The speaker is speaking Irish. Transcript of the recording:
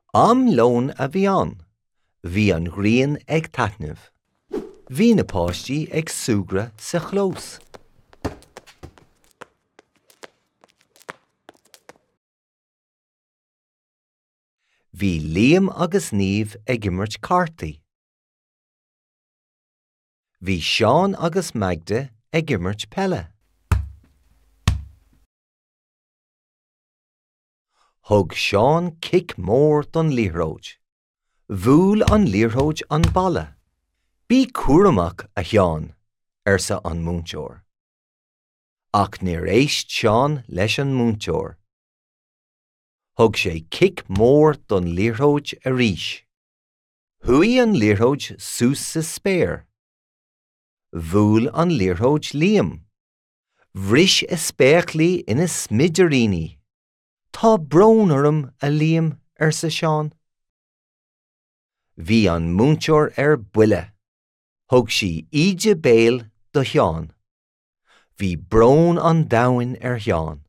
Am lón a bhí an ghrian ag taitneamh. Bhí na páistí ag suagra sa chlós. Bhí Liam agus Niamh ag imirt cartaí. Bhí Seán agus Magda ag imirt pelle. Thug Seán cic mór don líthróid. Bhuail an líthróid an balla. Bí cuaireamach a Sheán sa an múinteoir. Ach níor éist Seán leis an múinteoir. Thug sé cic mór don líthróid arís. Thuaigh an líthróid suas sa spéir. Bhuail an líthróid Liam. Bhris is spéachlaí ina smidiríní. Tá brón orm a Liam sa Seán. Bhí an múinteoir buile. Thug sí ide béal do Sheán. Bhí brón an domhain Sheán.